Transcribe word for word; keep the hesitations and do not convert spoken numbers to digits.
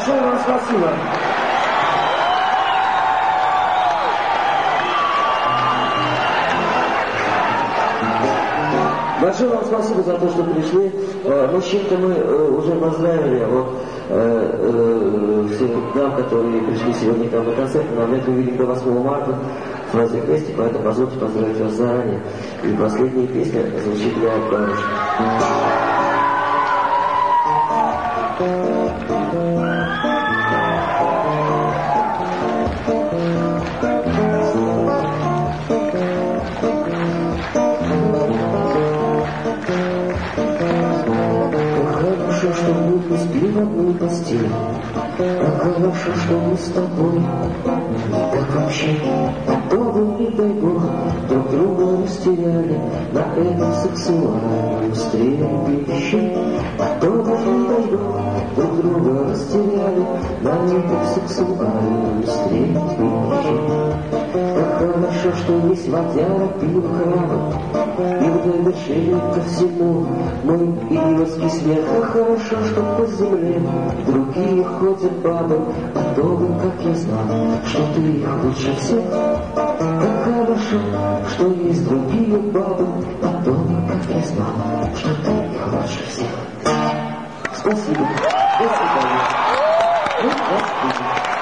Большое вам спасибо. Большое вам спасибо за то, что пришли. Ну, с чем-то мы уже поздравили. Вот всех дам, которые пришли сегодня к нам на концерт. Мы обязательно увидим до восьмого марта в праздник фести, поэтому позвольте поздравить вас заранее. И последняя песня звучит для барышни. Что мы не спим в одной постели, как хорошо, что мы с тобой. Так вообще, готовы, не дай Бог, друг друга растеряли на этом сексуальном стрельбище. Готовы, не дай Бог, друг друга растеряли на этом сексуальном стрельбище. Так хорошо, что есть водяра, пиво, храма, и в довершение ко всему мой идиотский смех. Как хорошо, что по земле другие ходят бабы, а то бы, как я знал, что ты их лучше всех. Как хорошо, что есть другие бабы, а то бы, как я знал, что ты их лучше всех. Спасибо. До свидания. Вот вас будет.